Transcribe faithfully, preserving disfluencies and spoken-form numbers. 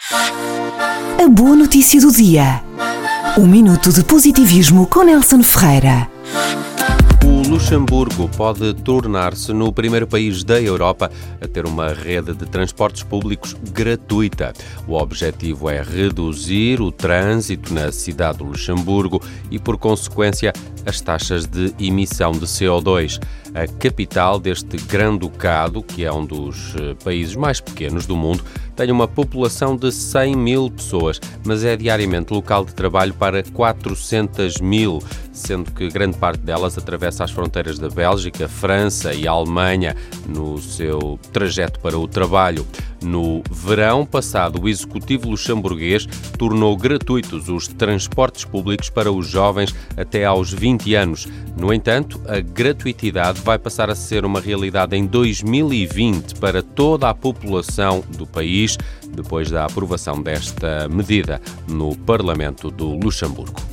A boa notícia do dia. Um minuto de positivismo com Nelson Ferreira. O Luxemburgo pode tornar-se no primeiro país da Europa a ter uma rede de transportes públicos gratuita. O objetivo é reduzir o trânsito na cidade do Luxemburgo e, por consequência, as taxas de emissão de C O dois. A capital deste Grão-Ducado, que é um dos países mais pequenos do mundo, tem uma população de cem mil pessoas, mas é diariamente local de trabalho para quatrocentas mil, sendo que grande parte delas atravessa as fronteiras da Bélgica, França e Alemanha no seu trajeto para o trabalho. No verão passado, o executivo luxemburguês tornou gratuitos os transportes públicos para os jovens até aos vinte anos. No entanto, a gratuitidade vai passar a ser uma realidade em dois mil e vinte para toda a população do país, depois da aprovação desta medida no Parlamento do Luxemburgo.